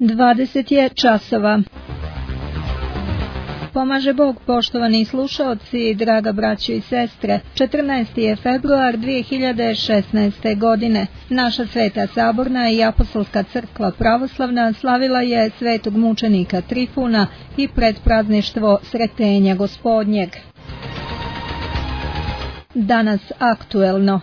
20 je časova. Pomaže Bog, poštovani slušaoci, draga braćo i sestre. 14. je februar 2016. godine. Naša Sveta Saborna i Apostolska crkva pravoslavna slavila je svetog mučenika Trifuna i predprazništvo Sretenja Gospodnjeg. Danas aktuelno.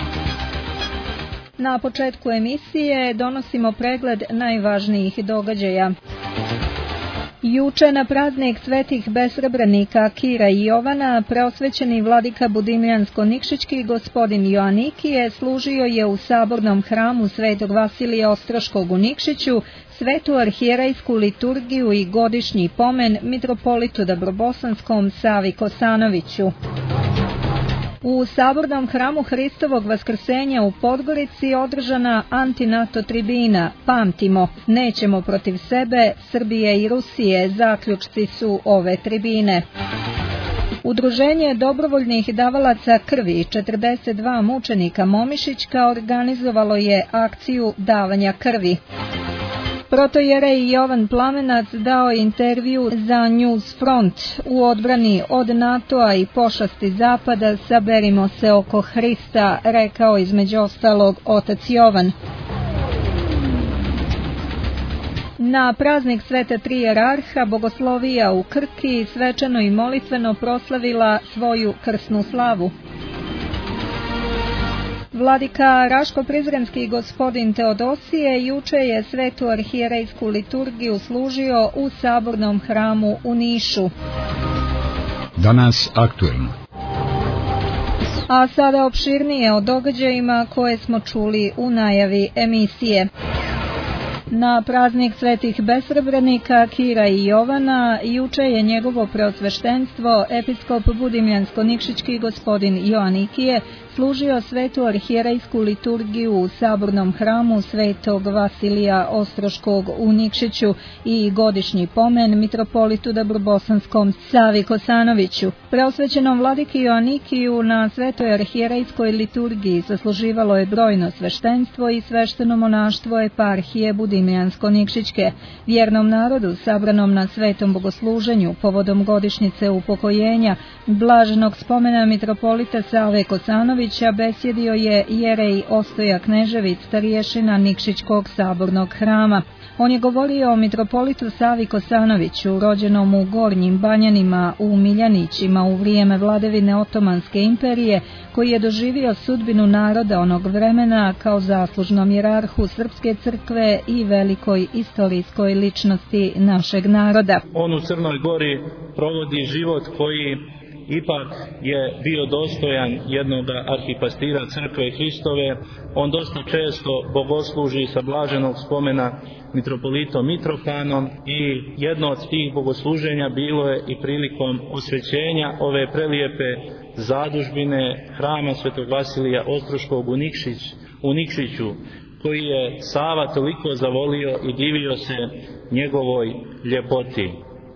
Na početku emisije donosimo pregled najvažnijih događaja. Juče na praznik svetih besrebrenika Kira i Jovana preosvećeni vladika Budimljansko-Nikšićki gospodin Joanikije služio je u sabornom hramu svetog Vasilija Ostroškog u Nikšiću svetu arhijerejsku liturgiju i godišnji pomen mitropolitu Dabrobosanskom Savi Kosanoviću. U sabornom hramu Hristovog Vaskrsenja u Podgorici održana antinato tribina Pamtimo, nećemo protiv sebe, Srbije i Rusije, zaključci su ove tribine. Udruženje dobrovoljnih davalaca krvi 42 mučenika Momišićka organizovalo je akciju davanja krvi. Protojerej Jovan Plamenac dao intervju za News Front u odbrani od NATO-a i pošasti Zapada saberimo se oko Hrista, rekao između ostalog otac Jovan. Na praznik Sveta Tri Jerarha Bogoslovija u Krki svečano i molitveno proslavila svoju krsnu slavu. Vladika Raško-Prizrenski gospodin Teodosije juče je svetu arhijerejsku liturgiju služio u sabornom hramu u Nišu. Danas aktuelno. A sada opširnije o događajima koje smo čuli u najavi emisije. Na praznik svetih besrebrenika Kira i Jovana juče je njegovo preosveštenstvo episkop Budimljansko-Nikšićki gospodin Joanikije služio svetu arhijerejsku liturgiju u sabornom hramu svetog Vasilija Ostroškog u Nikšiću i godišnji pomen mitropolitu Dabrobosanskom Savi Kosanoviću. Preosvećenom vladiki Joanikiju na svetoj arhijerejskoj liturgiji zasluživalo je brojno sveštenstvo i svešteno monaštvo eparhije Budimljansko-Nikšićke. Vjernom narodu sabranom na svetom bogosluženju povodom godišnjice upokojenja blaženog spomena mitropolita Save Kosanovića besjedio je jerej Ostoja Knežević, starješina Nikšićkog sabornog hrama. On je govorio o mitropolitu Savi Kosanoviću, rođenom u Gornjim Banjanima u Miljanićima u vrijeme vladavine Otomanske imperije, koji je doživio sudbinu naroda onog vremena kao zaslužnom jerarhu Srpske crkve i velikoj istorijskoj ličnosti našeg naroda. On u Crnoj Gori provodi život koji ipak je bio dostojan jednog arhipastira crkve Hristove. On dosta često bogosluži sa blaženog spomena mitropolitom Mitrofanom i jedno od tih bogosluženja bilo je i prilikom osvećenja ove prelijepe zadužbine hrama svetog Vasilija Ostroškog u Nikšiću, koji je Sava toliko zavolio i divio se njegovoj ljepoti.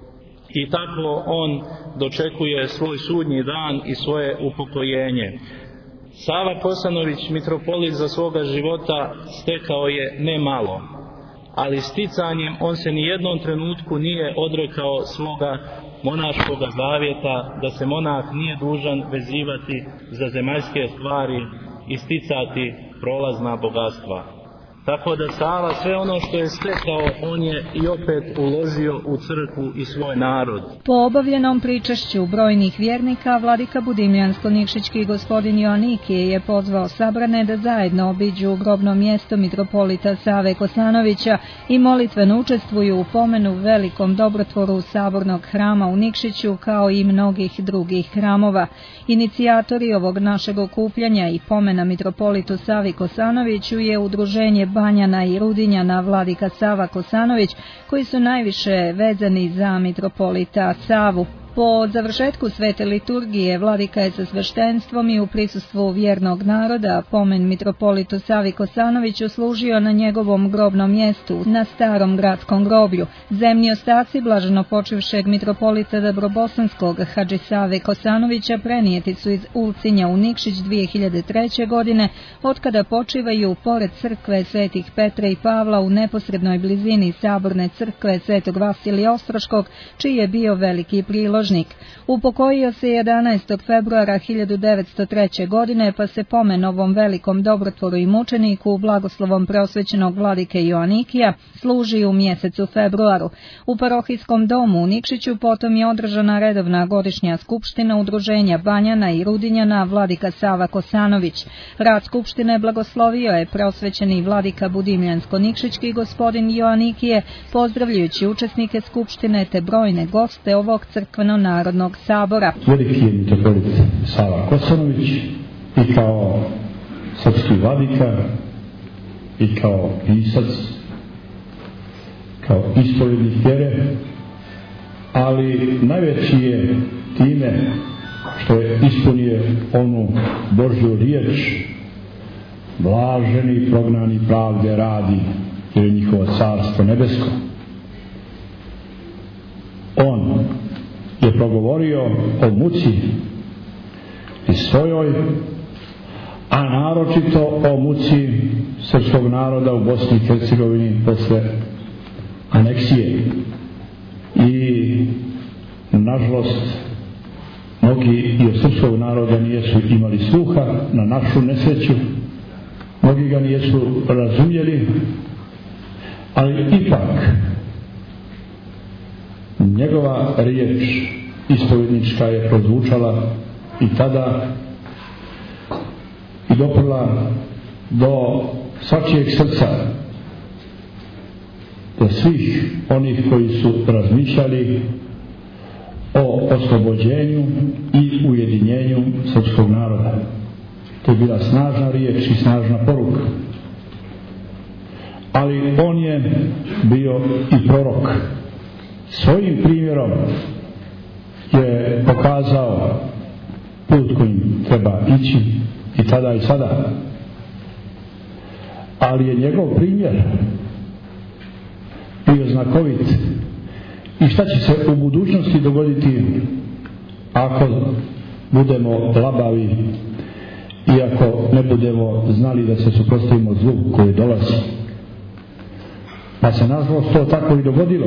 I tako on dočekuje svoj sudnji dan i svoje upokojenje. Sava Kosanović, mitropolit, za svoga života stekao je ne malo, ali sticanjem on se ni jednom trenutku nije odrekao svoga monaškoga zavjeta, da se monah nije dužan vezivati za zemaljske stvari i sticati prolazna bogatstva. Tako da Sava sve ono što je stekao, on je i opet uložio u crkvu i svoj narod. Po obavljenom pričašću brojnih vjernika, vladika Budimljansko-Nikšićki gospodin Joanikije je pozvao sabrane da zajedno obiđu grobno mjesto mitropolita Save Kosanovića i molitveno učestvuju u pomenu velikom dobrotvoru sabornog hrama u Nikšiću kao i mnogih drugih hramova. Inicijatori ovog našeg okupljanja i pomena mitropolitu Savi Kosanoviću je udruženje Banjana i Rudinjana vladika Sava Kosanović, koji su najviše vezani za mitropolita Savu. Po završetku svete liturgije vladika je sa sveštenstvom i u prisustvu vjernog naroda pomen mitropolitu Savi Kosanoviću služio na njegovom grobnom mjestu, na starom gradskom groblju. Zemni ostaci blaženopočivšeg mitropolita Dabrobosanskog Hadži Save Kosanovića prenijeti su iz Ulcinja u Nikšić 2003. godine, otkada počivaju pored crkve Svetih Petra i Pavla u neposrednoj blizini saborne crkve Svetog Vasilija Ostroškog, čiji je bio veliki priložnik. Upokojio se 11. februara 1903. godine, pa se pomen ovom velikom dobrotvoru i mučeniku, blagoslovom preosvećenog vladike Joanikija, služi u mjesecu februaru. U parohijskom domu u Nikšiću potom je održana redovna godišnja skupština udruženja Banjana i Rudinjana vladika Sava Kosanović. Rad skupštine blagoslovio je preosvećeni vladika Budimljansko-Nikšićki gospodin Joanikije, pozdravljajući učesnike skupštine te brojne goste ovog crkveno-narodnog sabora. Veliki je mitropolit Sava Kosanović i kao srpski vladika i kao pisac, kao ispovjednik vjere, ali najveći je time što je ispunio onu Božju riječ: blaženi prognani pravde radi, jer je njihovo carstvo nebesko. On je progovorio o muci i svojoj, a naročito o muci srpskog naroda u Bosni i Hercegovini posle aneksije. I nažalost mnogi i od srpskog naroda nijesu imali sluha, na našu nesreću, mnogi ga nijesu razumjeli, ali ipak njegova riječ ispovjednička je prozvučala i tada i doprla do svačijeg srca, do svih onih koji su razmišljali o oslobođenju i ujedinjenju srpskog naroda. To je bila snažna riječ i snažna poruka. Ali on je bio i prorok. Svojim primjerom je pokazao put kojim treba ići i tada i sada. Ali je njegov primjer bio znakovit. I šta će se u budućnosti dogoditi ako budemo labavi i ako ne budemo znali da se suprotstavimo zlu koji dolazi? Pa se nažalost to tako i dogodilo.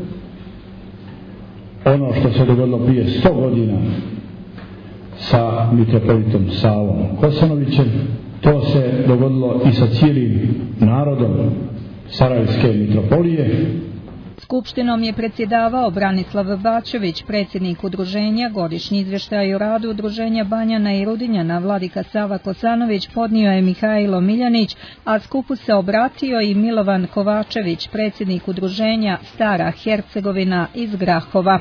Ono što se dogodilo prije 100 godina sa mitropolitom Savom Kosanovićem, to se dogodilo i sa cijelim narodom Sarajevske mitropolije. Skupštinom je predsjedavao Branislav Bačević, predsjednik udruženja. Godišnji izvještaj o radu udruženja Banjana i Rudinjana vladika Sava Kosanović podnio je Mihajlo Miljanić, a skupu se obratio i Milovan Kovačević, predsjednik udruženja Stara Hercegovina iz Grahova.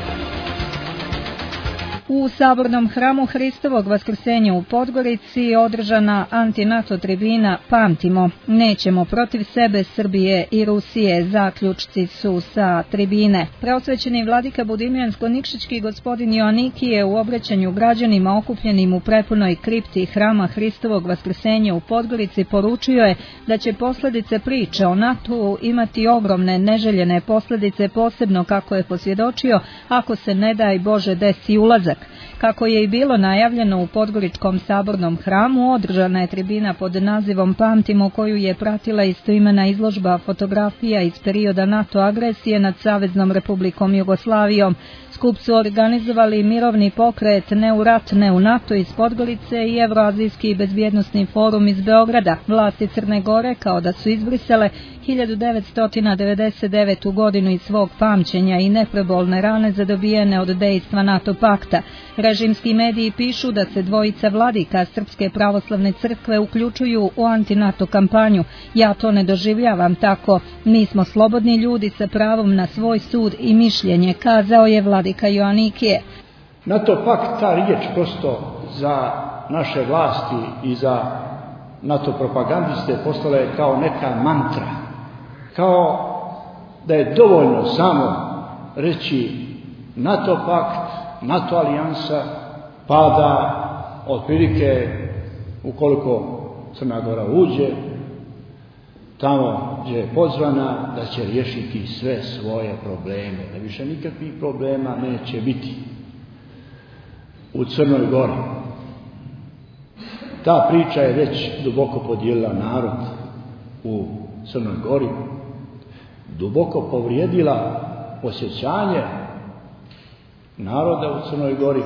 U sabornom hramu Hristovog vaskrsenja u Podgorici održana anti-NATO tribina Pamtimo, nećemo protiv sebe Srbije i Rusije, zaključci su sa tribine. Preosvećeni vladika Budimljansko-Nikšićki gospodin Joanikije u obraćanju građanima okupljenim u prepunoj kripti hrama Hristovog vaskrsenja u Podgorici poručio je da će posljedice priče o NATO imati ogromne neželjene posljedice, posebno kako je posvjedočio ako se ne daj Bože desi ulazak. Kako je i bilo najavljeno u Podgoričkom sabornom hramu, održana je tribina pod nazivom Pamtimo, koju je pratila istoimena izložba fotografija iz perioda NATO agresije nad Saveznom Republikom Jugoslavijom. Skup su organizovali mirovni pokret Ne u rat, ne u NATO iz Podgorice i Evroazijski bezbjednosni forum iz Beograda. Vlasti Crne Gore kao da su izbrisale 1999. godinu iz svog pamćenja i neprebolne rane zadobijene od dejstva NATO pakta. Režimski mediji pišu da se dvojica vladika Srpske pravoslavne crkve uključuju u anti-NATO kampanju. Ja to ne doživljavam tako. Mi smo slobodni ljudi sa pravom na svoj sud i mišljenje, kazao je vladika Joanikije. NATO pakt, ta riječ prosto za naše vlasti i za NATO propagandiste postala je kao neka mantra. Kao da je dovoljno samo reći NATO pakt, NATO alijansa, pa da otprilike ukoliko Crna Gora uđe tamo gdje je pozvana, da će riješiti sve svoje probleme, da više nikakvih problema neće biti u Crnoj Gori. Ta priča je već duboko podijelila narod u Crnoj Gori, duboko povrijedila osjećanje naroda u Crnoj Gori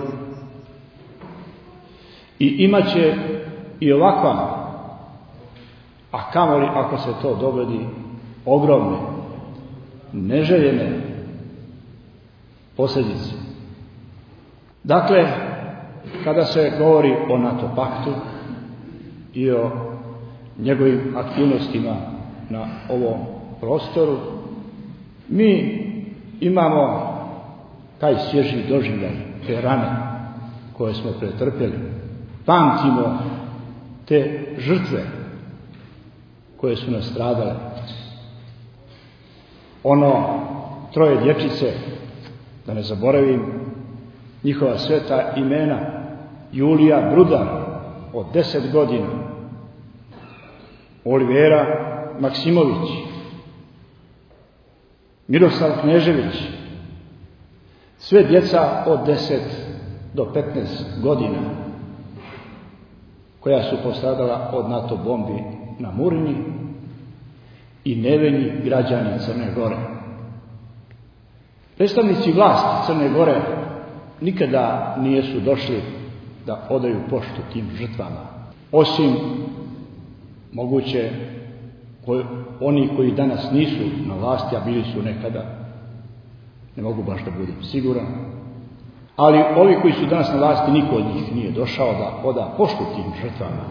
i imaće i ovakva, a kamoli ako se to dogodi, ogromne, neželjene posljedice. Dakle, kada se govori o NATO paktu i o njegovim aktivnostima na ovom prostoru, mi imamo taj svježi doživljaj, te rane koje smo pretrpjeli. Pamtimo te žrtve koje su nastradale. Ono 3 dječice, da ne zaboravim njihova sveta imena, Julija Brudar od 10 godina, Olivera Maksimović, Miroslav Knežević, sve djeca od 10 do 15 godina koja su postradala od NATO bombi na Murini i nevini građani Crne Gore. Predstavnici vlasti Crne Gore nikada nisu došli da odaju poštu tim žrtvama, osim moguće oni koji danas nisu na vlasti, a bili su nekada, ne mogu baš da budem siguran, ali ovi koji su danas na vlasti, niko od njih nije došao da oda poštu tim žrtvama.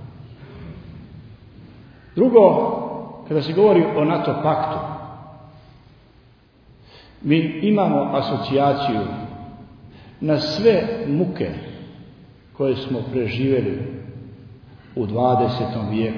Drugo, kada se govori o NATO paktu, mi imamo asocijaciju na sve muke koje smo preživjeli u 20. vijeku.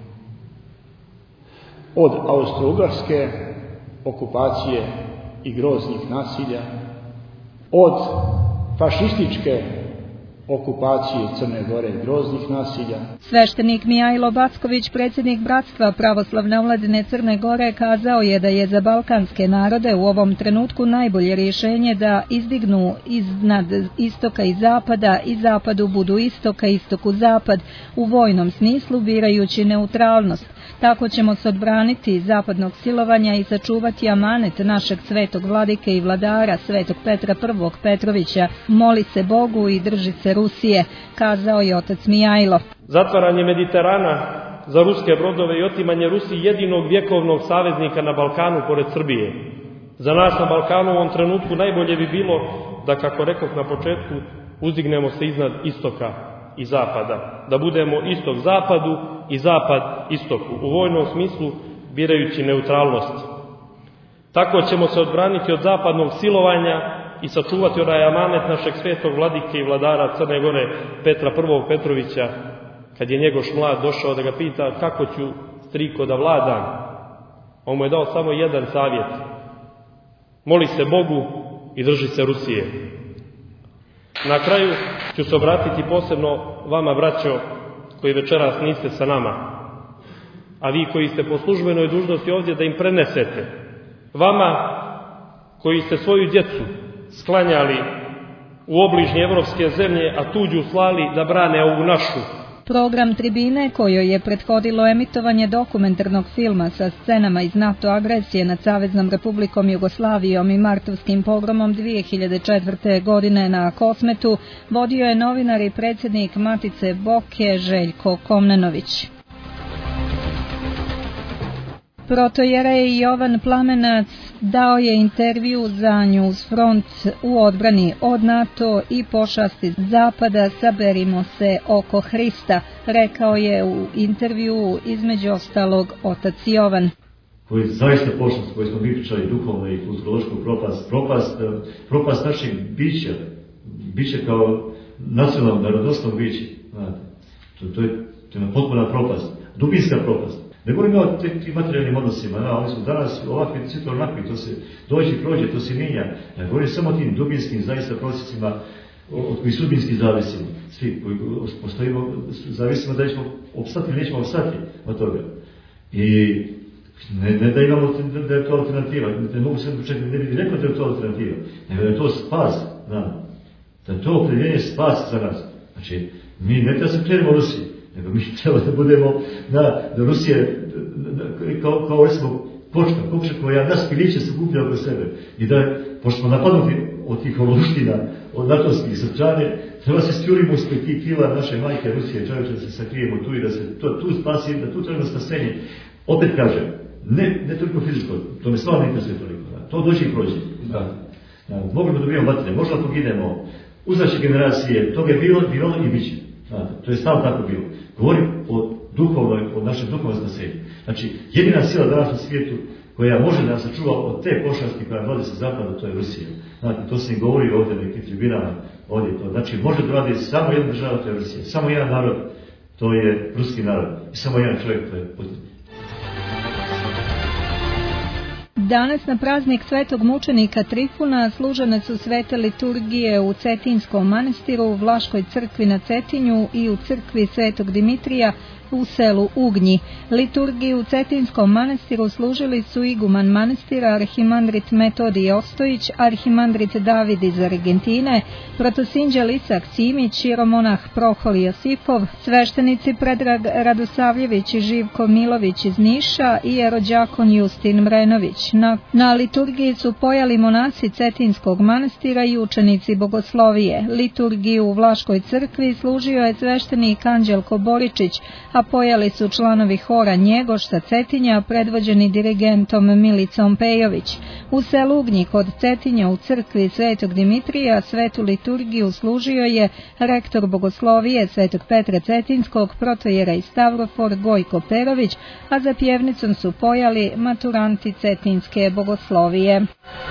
Od Austro-Ugarske okupacije i groznih nasilja, od fašističke okupacije Crne Gore i groznih nasilja. Sveštenik Mijajlo Backović, predsjednik Bratstva pravoslavne omladine Crne Gore, kazao je da je za balkanske narode u ovom trenutku najbolje rješenje da izdignu iznad istoka i zapada i zapadu budu istoka, istoku zapad u vojnom smislu birajući neutralnost. Tako ćemo se odbraniti zapadnog silovanja i sačuvati amanet našeg svetog vladike i vladara, svetog Petra I. Petrovića. Moli se Bogu i drži se Rusije, kazao je otac Mijajlo. Zatvaranje Mediterana za ruske brodove i otimanje Rusiji jedinog vjekovnog saveznika na Balkanu pored Srbije. Za nas na Balkanu u ovom trenutku najbolje bi bilo da, kako rekoh na početku, uzdignemo se iznad istoka i zapada, da budemo istok zapadu i zapad istoku, u vojnom smislu birajući neutralnost. Tako ćemo se odbraniti od zapadnog silovanja i sačuvati onaj amanet našeg svetog vladike i vladara Crne Gore Petra I. Petrovića, kad je njegoš mlad došao da ga pita kako ću, striko, da vladam. On mu je dao samo jedan savjet: moli se Bogu i drži se Rusije. Na kraju ću se obratiti posebno vama, braćo, koji večeras niste sa nama, a vi koji ste po službenoj dužnosti ovdje, da im prenesete. Vama koji ste svoju djecu sklanjali u obližnje evropske zemlje, a tuđu slali da brane ovu našu. Program Tribine, kojoj je prethodilo emitovanje dokumentarnog filma sa scenama iz NATO agresije nad Saveznom Republikom Jugoslavijom i martovskim pogromom 2004. godine na Kosmetu, vodio je novinar i predsjednik Matice Boke Željko Komnenović. Protojerej Jovan Plamenac dao je intervju za Newsfront u odbrani od NATO i pošasti Zapada "Saberimo se oko Hrista", rekao je u intervju između ostalog otac Jovan. Koji je zaista pošast, koji smo pričali duhovno i kulturološku propast naših bića kao nacionalno, narodosnog bića. To je potpuna propast, dubinska propast. Ne govorimo o tim materijalnim odnosima, oni su danas ovakvi, svi to onakvi, to se dođe, prođe, to se mijenja. Ja govorim samo o tim dubinskim, zaista procesima od kojih sudbinski zavisimo. Svi koji postojimo, zavisimo da ćemo opstati ili nećemo opstati od toga. I ne da imamo da je to alternativa, ne mogu se čekati, ne bih rekao da je to alternativa, nego da je to spas nama. Da je to opredjeljenje spas za nas. Znači, mi ne treba se krenemo Rusiji, nego mi treba da budemo da Rusije, kao recimo kokoška koja nas piliće se gublja oko sebe. I da, pošto smo napadnuti od tih oloština, od natovskih srčane, treba se stjurimo ispred tih krila naše majke Rusije, čovječe da se sakrijemo tu i da se tu spasi, da tu treba spasenje. Opet kažem, ne toliko fizičko, to me stvarno ne interesuje toliko. To dođe i prođe. Mogli da dobijemo baterije, možda poginemo. Uzraće generacije, toga je bilo i bit će. To je stalno tako bilo. Govorim o našem duhovnom spasenju. Znači, jedina sila danas na svijetu koja može da nas sačuva od te pošasti koja vlade sa zapada, to je Rusija. To se im govori ovdje na nekim tribinama. Znači, može da radi samo jedna država, to je Rusija. Samo jedan narod, to je ruski narod. I samo jedan čovjek, to je Putin. Danas na praznik svetog mučenika Trifuna služene su svete liturgije u Cetinskom manastiru, u Vlaškoj crkvi na Cetinju i u crkvi svetog Dimitrija u selu Ugnji. Liturgiju u Cetinskom manastiru služili su iguman manastira arhimandrit Metodij Ostojić, arhimandrit David iz Argentine, protosinđa Lisak Cimić, jeromonah Prohor Josifov, sveštenici Predrag Radosavljević i Živko Milović iz Niša i jerođakon Justin Mrenović. Na liturgiji su pojali monasi Cetinskog manastira i učenici bogoslovije. Liturgiju u Vlaškoj crkvi služio je sveštenik Anđelko Boričić, a pojali su članovi hora Njegoš sa Cetinja, predvođeni dirigentom Milicom Pejović. U selu Ugnji kod Cetinja u crkvi svetog Dimitrija svetu liturgiju služio je rektor bogoslovije svetog Petra Cetinskog, protojera i Stavrofor Gojko Perović, a za pjevnicom su pojali maturanti Cetinske bogoslovije.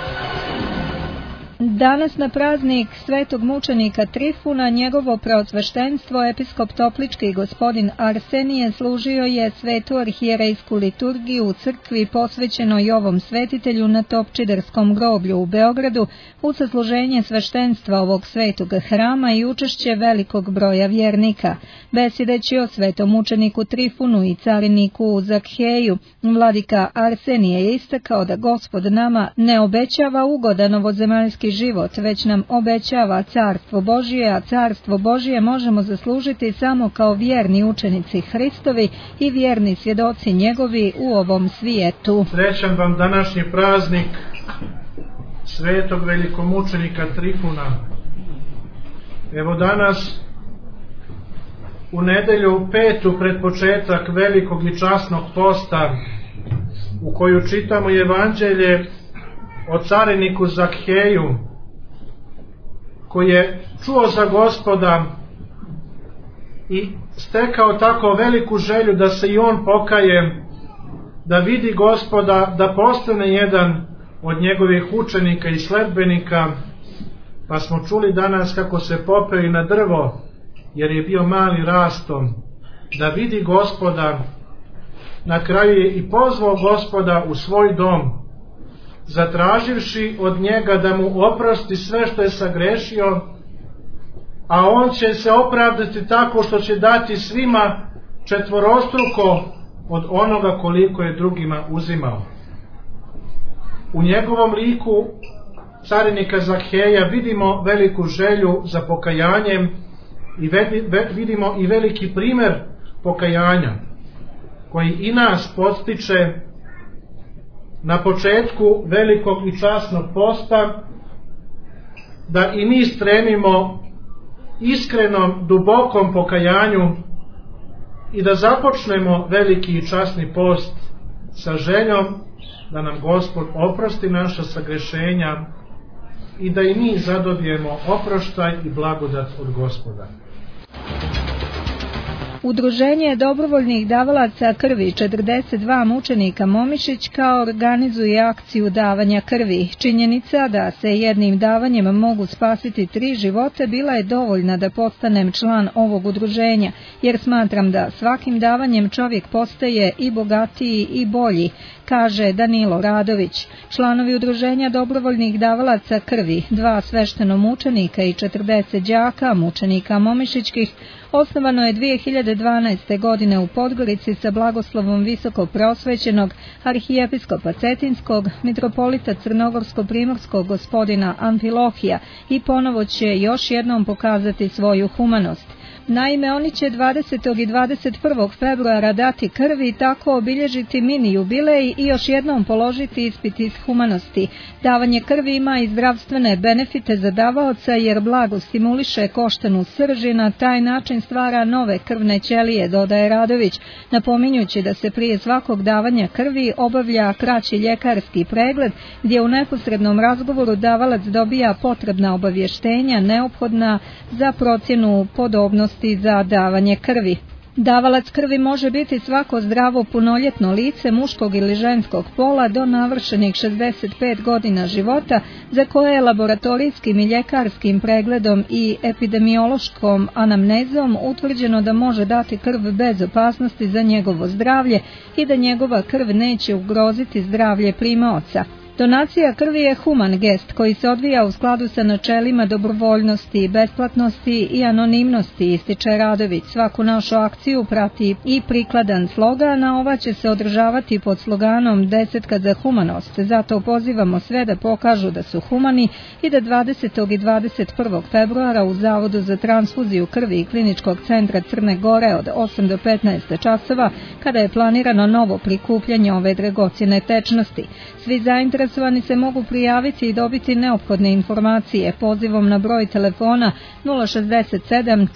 Danas na praznik svetog mučenika Trifuna njegovo preosveštenstvo episkop Toplički gospodin Arsenije služio je svetu arhijerejsku liturgiju u crkvi posvećenoj ovom svetitelju na Topčiderskom groblju u Beogradu u sasluženje sveštenstva ovog svetog hrama i učešće velikog broja vjernika. Besideći o svetom mučeniku Trifunu i cariniku Zakheju, vladika Arsenije je istakao da Gospod nama ne obećava ugodan ovozemaljski život, već nam obećava carstvo Božije, a carstvo Božije možemo zaslužiti samo kao vjerni učenici Hristovi i vjerni svjedoci njegovi u ovom svijetu. Srećan vam današnji praznik svetog velikomučenika Trifuna. Evo danas u nedelju 5. pred početak velikog i časnog posta, u koju čitamo evanđelje o cariniku Zakheju, koji je čuo za Gospoda i stekao tako veliku želju da se i on pokaje, da vidi Gospoda, da postane jedan od njegovih učenika i sledbenika. Pa smo čuli danas kako se popeo i na drvo, jer je bio mali rastom, da vidi Gospoda. Na kraju je i pozvao Gospoda u svoj dom, zatraživši od njega da mu oprosti sve što je sagrešio, a on će se opravdati tako što će dati svima četvorostruko od onoga koliko je drugima uzimao. U njegovom liku carinika Zakheja vidimo veliku želju za pokajanjem i vidimo i veliki primjer pokajanja koji i nas podstiče na početku velikog i časnog posta, da i mi stremimo iskrenom, dubokom pokajanju i da započnemo veliki i časni post sa željom da nam Gospod oprosti naša sagrešenja i da i mi zadobijemo oproštaj i blagodat od Gospoda. Udruženje dobrovoljnih davalaca krvi 42 mučenika Momišićka organizuje akciju davanja krvi. Činjenica da se jednim davanjem mogu spasiti 3 života bila je dovoljna da postanem član ovog udruženja, jer smatram da svakim davanjem čovjek postaje i bogatiji i bolji, kaže Danilo Radović. Članovi udruženja dobrovoljnih davalaca krvi, 2 svešteno mučenika i 40 đaka mučenika Momišićkih, osnovano je 2012. godine u Podgorici sa blagoslovom visoko prosvećenog arhijepiskopa Cetinskog, mitropolita Crnogorsko-primorskog gospodina Amfilohija i ponovo će još jednom pokazati svoju humanost. Naime, oni će 20. i 21. februara dati krvi i tako obilježiti mini jubilej i još jednom položiti ispit iz humanosti. Davanje krvi ima i zdravstvene benefite za davaoca jer blago stimuliše koštanu srž i na taj način stvara nove krvne ćelije, dodaje Radović, napominjući da se prije svakog davanja krvi obavlja kraći ljekarski pregled gdje u neposrednom razgovoru davalac dobija potrebna obavještenja neophodna za procjenu podobnosti za davanje krvi. Davalac krvi može biti svako zdravo punoljetno lice muškog ili ženskog pola do navršenih 65 godina života za koje je laboratorijskim i ljekarskim pregledom i epidemiološkom anamnezom utvrđeno da može dati krv bez opasnosti za njegovo zdravlje i da njegova krv neće ugroziti zdravlje primaoca. Donacija krvi je human gest koji se odvija u skladu sa načelima dobrovoljnosti, besplatnosti i anonimnosti, ističe Radović. Svaku našu akciju prati i prikladan slogan, a ova će se održavati pod sloganom 10 za humanost. Zato pozivamo sve da pokažu da su humani i da 20. i 21. februara u Zavodu za transfuziju krvi i Kliničkog centra Crne Gore od 8 do 15 časova, kada je planirano novo prikupljanje ove dragocjene tečnosti. Svi zainteresovani se mogu prijaviti i dobiti neophodne informacije pozivom na broj telefona 067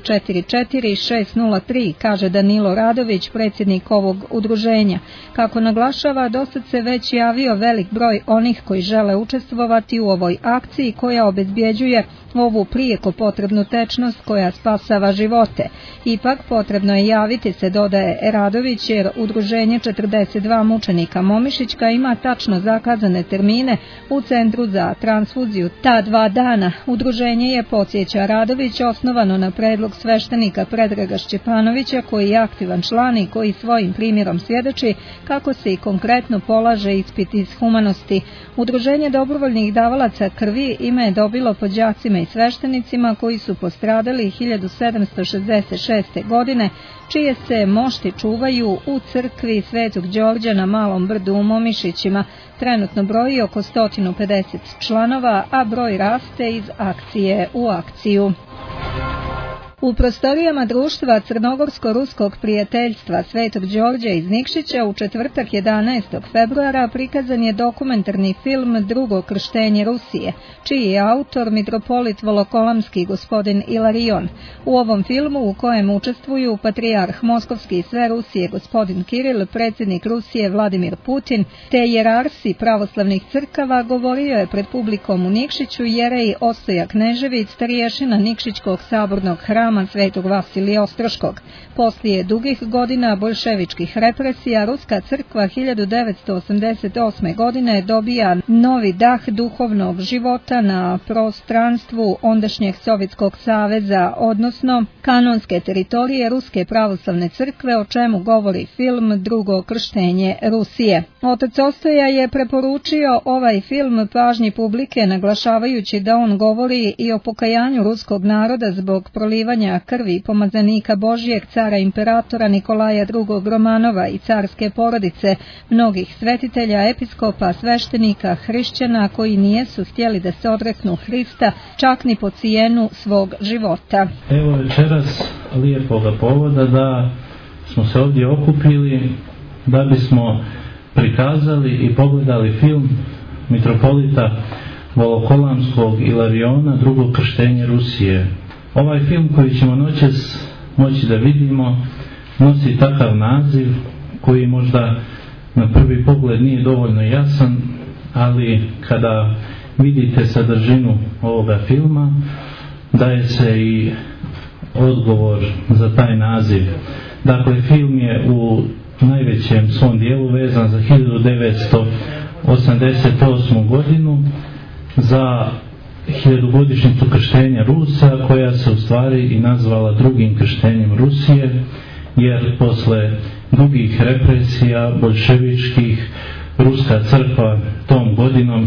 444 603, kaže Danilo Radović, predsjednik ovog udruženja. Kako naglašava, dosad se već javio velik broj onih koji žele učestvovati u ovoj akciji koja obezbjeđuje ovu prijeko potrebnu tečnost koja spasava živote. Ipak potrebno je javiti se, dodaje Radović, jer udruženje 42 mučenika Momišićka ima tačno zakazane termine u Centru za transfuziju ta 2 dana. Udruženje je, podsjeća Radović, osnovano na predlog sveštenika Predraga Šćepanovića, koji je aktivan član i koji svojim primjerom svjedoči kako se i konkretno polaže ispit iz humanosti. Udruženje dobrovoljnih davalaca krvi ime je dobilo po đacima i sveštenicima koji su postradali 1766. godine, čije se mošti čuvaju u crkvi Svetog Đorđa na Malom brdu u Momišićima. Trenutno broji oko 150 članova, a broj raste iz akcije u akciju. U prostorijama društva Crnogorsko-ruskog prijateljstva Svetog Đorđa iz Nikšića u četvrtak 11. februara prikazan je dokumentarni film Drugo krštenje Rusije, čiji je autor mitropolit Volokolamski gospodin Ilarion. U ovom filmu, u kojem učestvuju patrijarh Moskovski i sve Rusije gospodin Kiril, predsjednik Rusije Vladimir Putin, te jerarsi pravoslavnih crkava, govorio je pred publikom u Nikšiću jerej Ostoja Knežević, starješina Nikšićkog sabornog hrama Svetog Vasilija Ostroškog. Poslije dugih godina boljševičkih represija, Ruska crkva 1988. godine dobija novi dah duhovnog života na prostranstvu ondašnjeg Sovjetskog saveza, odnosno kanonske teritorije Ruske pravoslavne crkve, o čemu govori film Drugo krštenje Rusije. Otac Ostoja je preporučio ovaj film pažnji publike, naglašavajući da on govori i o pokajanju ruskog naroda zbog prolivanja krvi pomazanika Božijeg, cara imperatora Nikolaja II. Romanova i carske porodice, mnogih svetitelja, episkopa, sveštenika, hrišćana koji nijesu htjeli da se odreknu Hrista, čak ni po cijenu svog života. Evo večeras lijepoga povoda da smo se ovdje okupili da bismo prikazali i pogledali film mitropolita Volokolamskog Ilariona Drugo krštenje Rusije. Ovaj film koji ćemo noćas moći da vidimo nosi takav naziv koji možda na prvi pogled nije dovoljno jasan, ali kada vidite sadržinu ovoga filma daje se i odgovor za taj naziv. Dakle, film je u najvećem svom dijelu vezan za 1988. godinu, za 1000-godišnjicu krštenja Rusa, koja se u stvari i nazvala drugim krštenjem Rusije, jer posle dugih represija boljševičkih Ruska crkva tom godinom,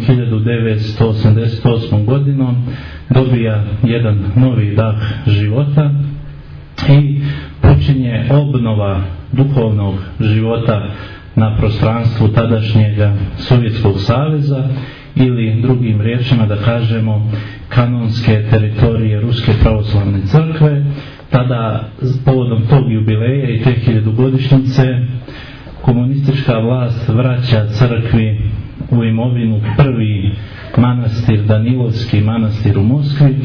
1988. godinom, dobija jedan novi dah života i počinje obnova duhovnog života na prostranstvu tadašnjega Sovjetskog saveza, ili drugim riječima da kažemo kanonske teritorije Ruske pravoslavne crkve. Tada, povodom tog jubileja i te 1000-godišnjice, komunistička vlast vraća crkvi u imovinu prvi manastir, Danilovski manastir u Moskvi.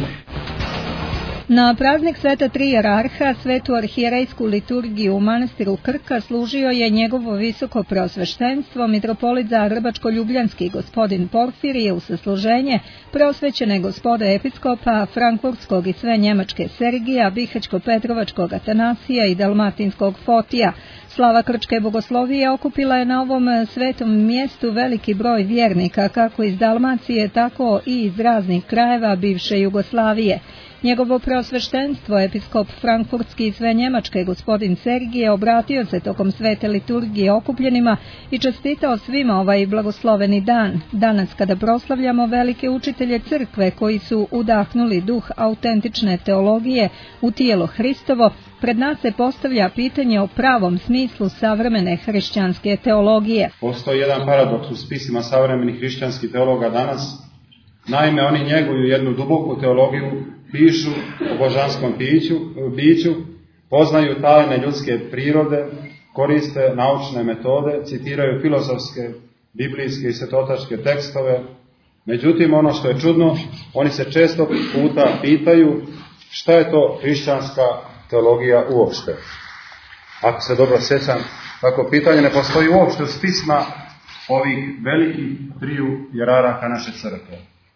Na praznik Sveta Tri Jerarha, svetu arhijerejsku liturgiju u manastiru Krka služio je njegovo visoko preosveštenstvo, mitropolit Zagrebačko-ljubljanski gospodin Porfirije, u sasluženje preosvećene gospode episkopa Frankfurtskog i sve njemačke Sergija, Bihać-Petrovačkog Atanasija i Dalmatinskog Fotija. Slava krčke bogoslovije okupila je na ovom svetom mjestu veliki broj vjernika, kako iz Dalmacije, tako i iz raznih krajeva bivše Jugoslavije. Njegovo preosveštenstvo, episkop Frankfurtski i sve njemačke gospodin Sergije, obratio se tokom svete liturgije okupljenima i čestitao svima ovaj blagosloveni dan. Danas, kada proslavljamo velike učitelje crkve koji su udahnuli duh autentične teologije u tijelo Hristovo, pred nas se postavlja pitanje o pravom smislu savremene hrišćanske teologije. Postoji jedan paradoks u spisima savremenih hrišćanskih teologa danas. Naime, oni njeguju jednu duboku teologiju, pišu o božanskom biću, poznaju tajne ljudske prirode, koriste naučne metode, citiraju filozofske, biblijske i svetotačke tekstove. Međutim, ono što je čudno, oni se često puta pitaju šta je to hrišćanska teologija uopšte. Ako se dobro sjećam, tako pitanje ne postoji uopšte u spisma ovih velikih triju jeraraka naše crkve.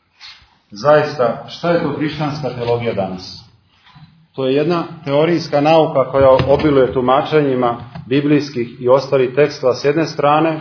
Zaista, šta je to hrišćanska teologija danas? To je jedna teorijska nauka koja obiluje tumačenjima biblijskih i ostalih tekstova s jedne strane,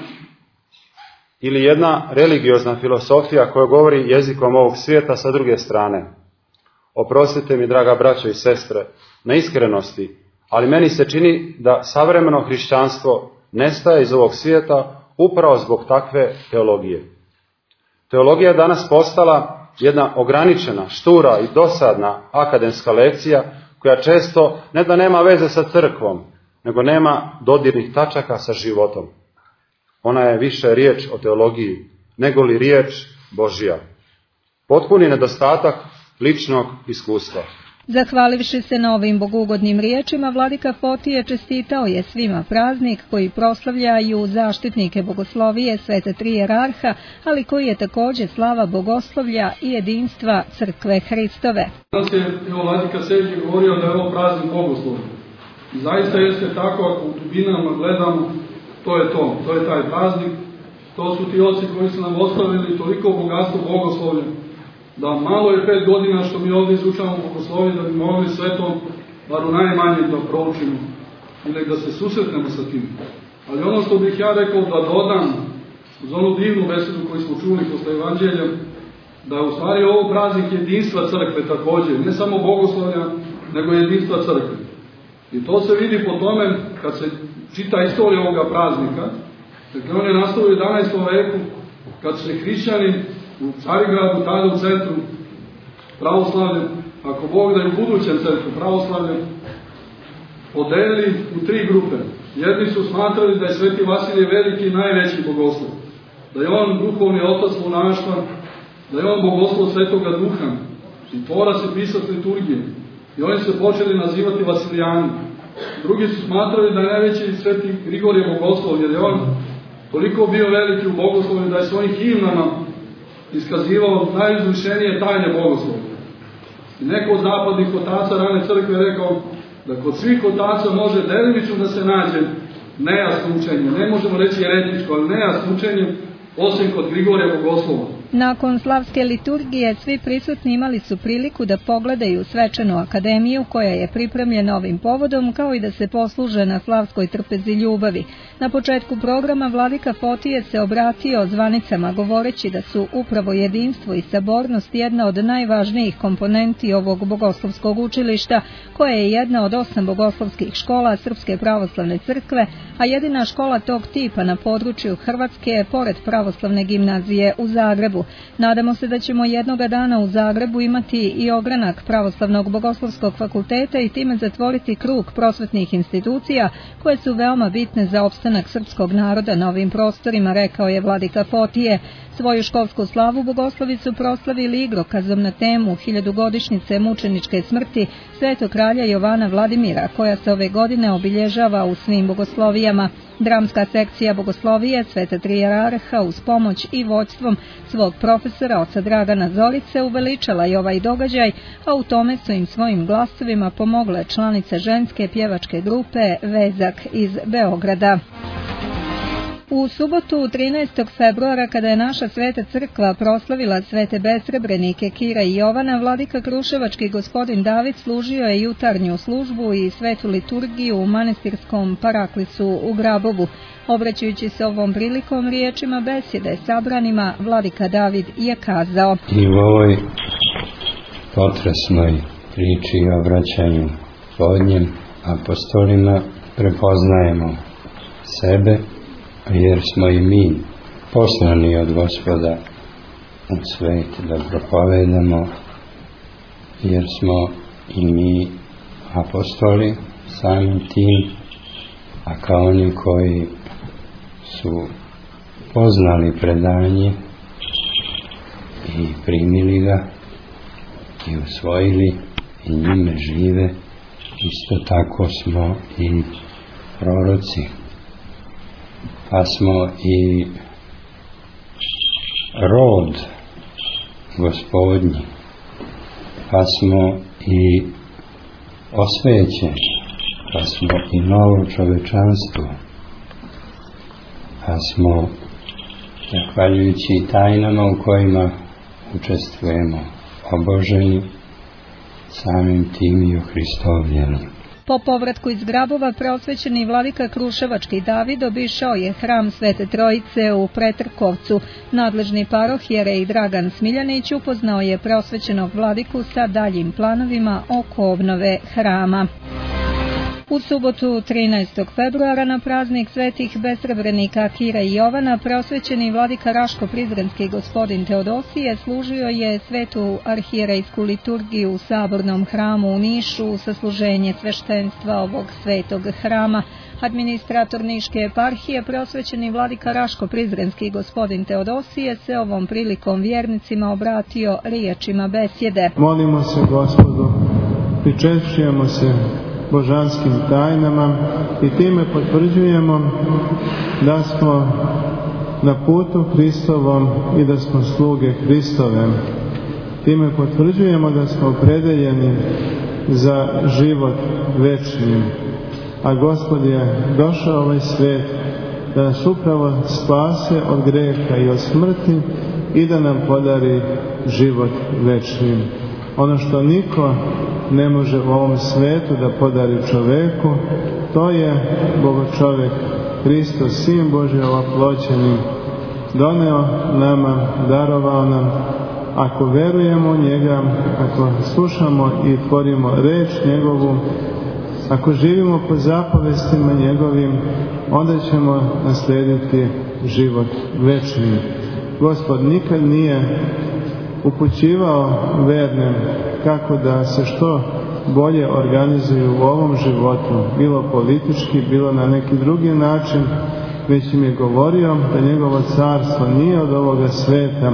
ili jedna religiozna filosofija koja govori jezikom ovog svijeta sa druge strane. Oprostite mi, draga braćo i sestre, na iskrenosti, ali meni se čini da savremeno hrišćanstvo nestaje iz ovog svijeta upravo zbog takve teologije. Teologija je danas postala jedna ograničena, štura i dosadna akademska lekcija koja često ne da nema veze sa crkvom, nego nema dodirnih tačaka sa životom. Ona je više riječ o teologiji nego li riječ Božja. Potpuni nedostatak ličnog iskustva. Zahvalivši se na ovim bogugodnim riječima, vladika Fotije čestitao je svima praznik koji proslavljaju zaštitnike bogoslovije Sveta Tri Jerarha, ali koji je također slava bogoslovlja i jedinstva Crkve Hristove. Danas je vladika Sergij govorio da je ovo praznik bogoslovlja. I zaista jeste tako, ako u dubinama gledamo, to je taj praznik. To su ti oci koji su nam ostavili toliko bogatstvo bogoslovlja, da malo je 5 godina što mi ovdje izučavamo bogoslovlje da bi mogli sve to bar u najmanje da proučimo ili da se susretnemo sa tim. Ali ono što bih ja rekao da dodam uz onu divnu besedu koju smo čuli posle Evanđelja, da u stvari ovo praznik jedinstva crkve također, ne samo bogoslovlja, nego jedinstva crkve. I to se vidi po tome kad se čita istorija ovoga praznika. Dakle, on je nastao u 11. veku kad se hrišćani u Carigradu, tada u centru pravoslavlja, ako Bog da je u budućem centru pravoslavlja, podelili u 3 grupe. Jedni su smatrali da je Sveti Vasilije veliki i najveći bogoslov, da je on duhovni otac monaštva, da je on bogoslov Svetoga Duha i tvorac i pisac liturgije. I oni se počeli nazivati Vasilijani. Drugi su smatrali da je najveći Sveti Grigorije bogoslov, jer je on toliko bio veliki u bogoslovlju da je svojim himnama iskazivao najuzvišenije tajne bogoslovlja. I neko od zapadnih otaca rane crkve rekao da kod svih otaca može delimično da se nađe nejasno učenje. Ne možemo reći eretičko, ali nejasno učenje, osim kod Grigorija bogoslova. Nakon slavske liturgije svi prisutni imali su priliku da pogledaju svečanu akademiju koja je pripremljena ovim povodom, kao i da se posluže na slavskoj trpezi ljubavi. Na početku programa vladika Fotije se obratio zvanicama govoreći da su upravo jedinstvo i sabornost jedna od najvažnijih komponenti ovog bogoslovskog učilišta, koje je jedna od 8 bogoslovskih škola Srpske pravoslavne crkve, a jedina škola tog tipa na području Hrvatske pored pravoslavne gimnazije u Zagrebu. Nadamo se da ćemo jednoga dana u Zagrebu imati i ogranak Pravoslavnog bogoslovskog fakulteta i time zatvoriti krug prosvetnih institucija koje su veoma bitne za opstanak srpskog naroda na ovim prostorima, rekao je vladika Fotije. Svoju školsku slavu bogoslovi su proslavili igrokazom na temu 1000-godišnjice mučeničke smrti Svetog kralja Jovana Vladimira, koja se ove godine obilježava u svim bogoslovijama. Dramska sekcija bogoslovije Sveta Trijerarha uz pomoć i vođstvom svog profesora oca Dragana Zorice uveličala je ovaj događaj, a u tome su im svojim glasovima pomogle članice ženske pjevačke grupe Vezak iz Beograda. U subotu 13. februara, kada je naša Sveta crkva proslavila svete besrebrenike Kira i Jovana, vladika kruševački gospodin David služio je jutarnju službu i svetu liturgiju u manastirskom paraklisu u Grabovu. Obraćajući se ovom prilikom riječima besjede sabranima, vladika David je kazao: I u ovoj potresnoj priči o vraćanju vodnjem apostolima prepoznajemo sebe, jer smo i mi poslani od Gospoda u svet da propovedamo, jer smo i mi apostoli samim tim, a kao oni koji su poznali predanje i primili ga i usvojili i njime žive, isto tako smo i proroci, pa smo i rod Gospodnji, pa smo i osvećeni, pa smo i novo čovečanstvo, pa smo, zahvaljujući tajnama u kojima učestvujemo, oboženi, samim tim i ohristovljeni. Po povratku iz Grabova preosvećeni vladika kruševački David obišao je hram Svete Trojice u Pretrkovcu. Nadležni paroh jerej Dragan Smiljanić upoznao je preosvećenog vladiku sa daljim planovima oko obnove hrama. U subotu 13. februara na praznik svetih besrebrenika Kira i Jovana preosvećeni vladika Raško-Prizrenski gospodin Teodosije služio je svetu arhijerejsku liturgiju u Sabornom hramu u Nišu sa služenje sveštenstva ovog svetog hrama. Administrator Niške eparhije preosvećeni vladika Raško-Prizrenski gospodin Teodosije se ovom prilikom vjernicima obratio riječima besjede. Molimo se Gospodu, pričešćujemo se božanskim tajnama i time potvrđujemo da smo na putu Hristovom i da smo sluge Hristove. Time potvrđujemo da smo opredeljeni za život večni, a Gospod je došao ovaj svet da nas upravo spase od greha i od smrti i da nam podari život večni. Ono što niko ne može u ovom svetu da podari čoveku, to je Bogočovek, Hristos, Sin Božji ovoploćeni, doneo nama, darovao nam. Ako verujemo u njega, ako slušamo i tvorimo reč njegovu, ako živimo po zapovestima njegovim, onda ćemo naslediti život večni. Gospod nikad nije upućivao verne kako da se što bolje organizuju u ovom životu, bilo politički, bilo na neki drugi način, već im je govorio da njegovo carstvo nije od ovoga sveta.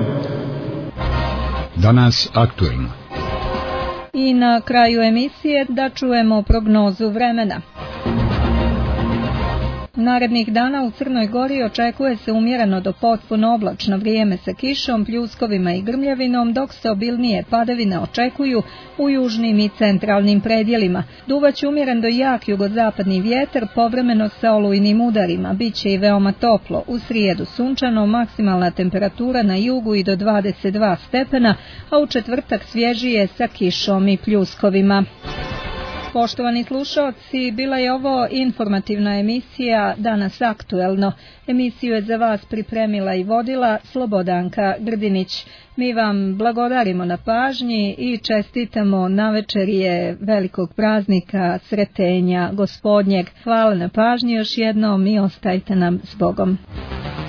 Danas aktuelno. I na kraju emisije da čujemo prognozu vremena. Narednih dana u Crnoj Gori očekuje se umjereno do potpuno oblačno vrijeme sa kišom, pljuskovima i grmljavinom, dok se obilnije padavine očekuju u južnim i centralnim predjelima. Duvaće umjeren do jak jugozapadni vjetar, povremeno sa olujnim udarima. Biće i veoma toplo. U srijedu sunčano, maksimalna temperatura na jugu i do 22 stepena, a u četvrtak svježije sa kišom i pljuskovima. Poštovani slušalci, bila je ovo informativna emisija Danas aktuelno. Emisiju je za vas pripremila i vodila Slobodanka Grdinić. Mi vam blagodarimo na pažnji i čestitamo navečerje velikog praznika Sretenja Gospodnjeg. Hvala na pažnji još jednom i ostajte nam s Bogom.